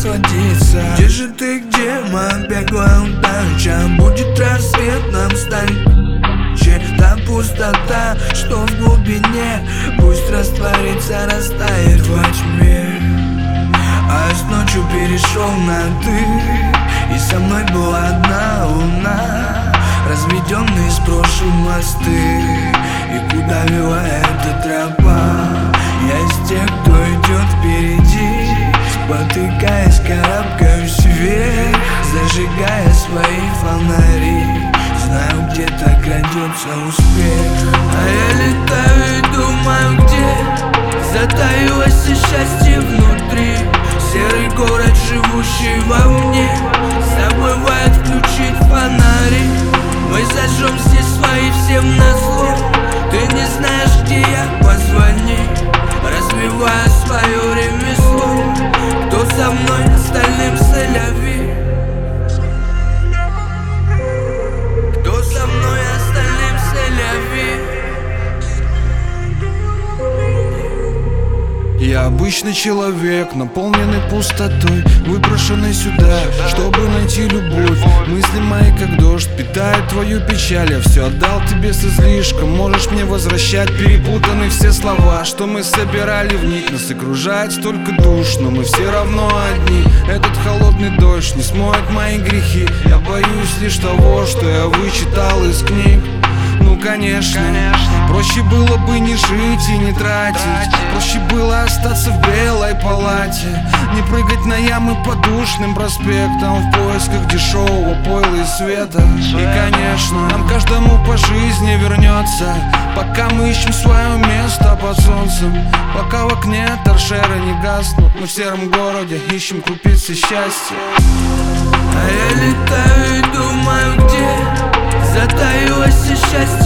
расходиться. Где же ты, где моя беглая удача? Будет рассвет, нам станет та пустота, что в глубине. Пусть растворится, растает во тьме. А я с ночью перешел на ты, и со мной была одна луна. Разведенные с прошлым мосты, и куда вела эта тропа? Я из тех, кто идет впереди, спотыкаясь, карабкаюсь вверх, зажигая свои фонари. Знаю, где-то крадется успех. А я летаю и думаю, где затаилось и счастье внутри. Серый город, живущий во мне, забывает включить фонари. Мы зажжем все свои, всем назло. Ты не знаешь, где я, позвони. Развивая свое ремесло, кто со мной, остальным сэляви. Кто со мной, остальным сэляви. Я обычный человек, наполненный пустотой, выброшенный сюда, чтобы найти любовь. Мысли мои как дождь, питают твою печаль. Я все отдал тебе с излишком, можешь мне возвращать. Перепутаны все слова, что мы собирали в них. Нас окружает столько душ, но мы все равно одни. Этот холодный дождь не смоет мои грехи. Я боюсь лишь того, что я вычитал из книг. Ну конечно, проще было бы не жить и не тратить. Проще было остаться в белой палате, не прыгать на ямы по душным проспектам в поисках дешевого пойла и света. И конечно, нам каждому по жизни вернется, пока мы ищем свое место под солнцем. Пока в окне торшеры не гаснут, мы в сером городе ищем крупицы счастья. А я летаю и думаю, где затаилось и счастье